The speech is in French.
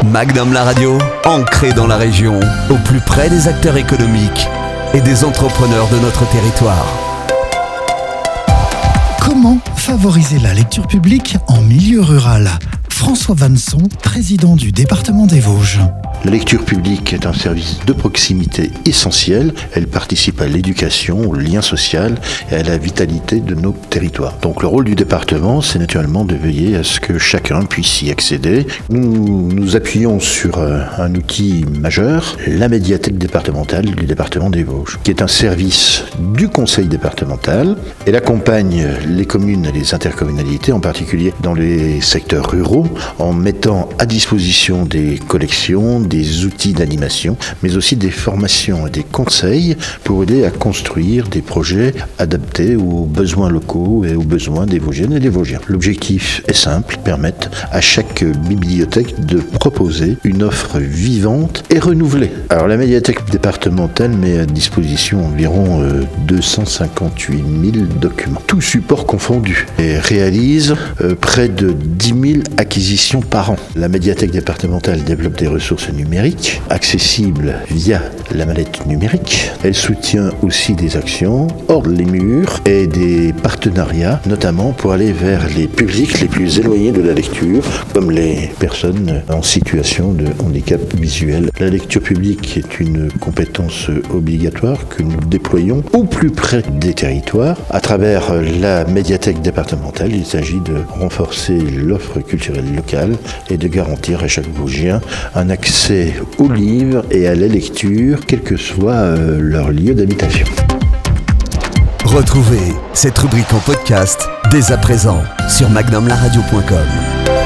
Magnum la radio, ancré dans la région, au plus près des acteurs économiques et des entrepreneurs de notre territoire. Comment favoriser la lecture publique en milieu rural ? François Vanson, président du département des Vosges. La lecture publique est un service de proximité essentiel. Elle participe à l'éducation, au lien social et à la vitalité de nos territoires. Donc le rôle du département, c'est naturellement de veiller à ce que chacun puisse y accéder. Nous nous appuyons sur un outil majeur, la médiathèque départementale du département des Vosges, qui est un service du conseil départemental. Elle accompagne les communes et les intercommunalités, en particulier dans les secteurs ruraux, en mettant à disposition des collections, des outils d'animation, mais aussi des formations et des conseils pour aider à construire des projets adaptés aux besoins locaux et aux besoins des Vosgiennes et des Vosgiens. L'objectif est simple, permettre à chaque bibliothèque de proposer une offre vivante et renouvelée. Alors la médiathèque départementale met à disposition environ 258 000 documents, tous supports confondus, et réalise près de 10 000 acquisitions par an. La médiathèque départementale développe des ressources numériques accessibles via la mallette numérique. Elle soutient aussi des actions hors les murs et des partenariats, notamment pour aller vers les publics les plus éloignés de la lecture, comme les personnes en situation de handicap visuel. La lecture publique est une compétence obligatoire que nous déployons au plus près des territoires. À travers la médiathèque départementale, il s'agit de renforcer l'offre culturelle locale et de garantir à chaque Vosgien un accès aux livres et à la lecture, quel que soit leur lieu d'habitation. Retrouvez cette rubrique en podcast dès à présent sur magnumlaradio.com.